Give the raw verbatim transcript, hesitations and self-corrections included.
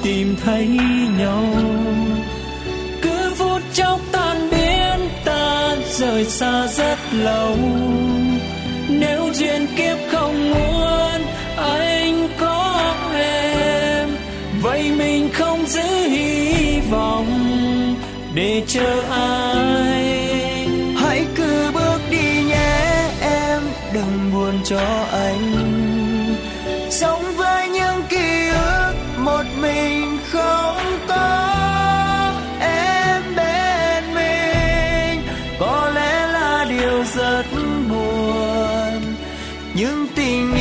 tìm thấy nhau. Cứ phút chốc tan biến ta rời xa rất lâu. Nếu duyên kiếp không muốn anh có em, vậy mình không giữ hy vọng để chờ ai. Hãy cứ bước đi nhé em, đừng buồn cho anh. Sống với những ký ức một mình không có em bên mình, có lẽ là điều rất buồn. Nhưng tình